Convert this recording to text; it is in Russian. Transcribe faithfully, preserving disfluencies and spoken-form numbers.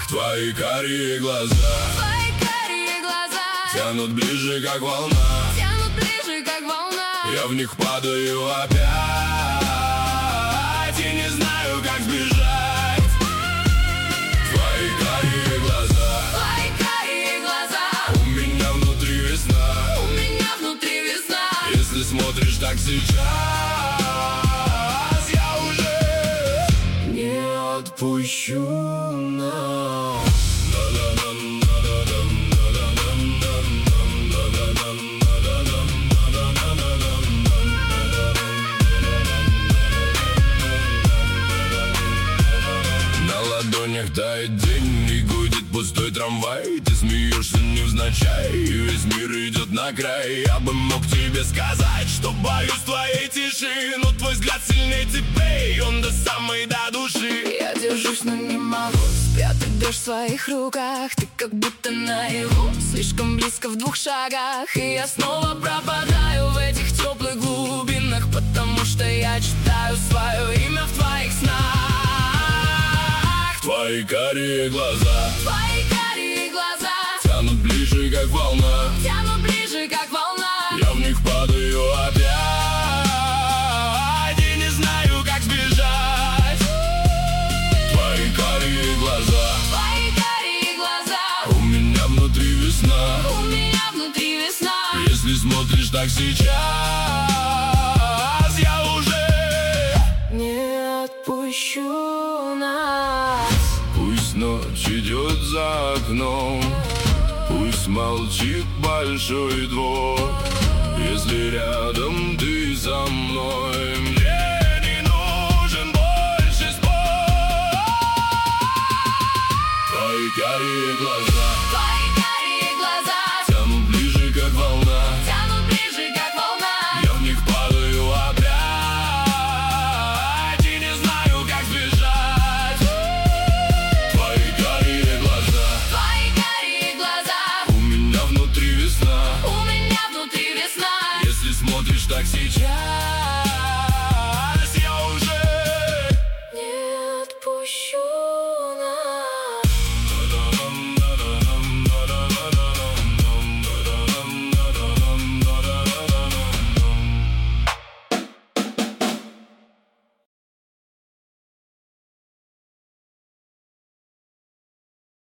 Твои карие глаза, твои карие глаза тянут ближе, как волна, тянут ближе, как волна. Я в них падаю опять и не знаю, как сбежать. Твои карие глаза, Твои карие глаза, у меня внутри весна, у меня внутри весна. если смотришь так сейчас, я уже не отпущу нас. На ладонях тает день и гудит пустой трамвай. Ты смеешься невзначай, и весь мир идет на край. Я бы мог тебе сказать, что боюсь твоей тиши, но твой взгляд сильнее цепей, он до самой до души. Я держусь, но не могу спрятать дождь в своих руках. Ты как будто наяву, слишком близко в двух шагах. И я снова пропадаю в этих теплых глубинах, потому что я читаю свое имя в твоих снах. Твои карие глаза, Твои карие глаза тянут ближе, как волна, тянут ближе, как волна. я в них падаю опять и не знаю, как сбежать. Твои карие глаза, Твои карие глаза, у меня внутри весна, у меня внутри весна. если смотришь так сейчас, я уже Не отпущу нас. Пусть ночь идет за окном, пусть молчит большой двор. Если рядом ты со мной, мне не нужен больше спор. Твои карие глаза,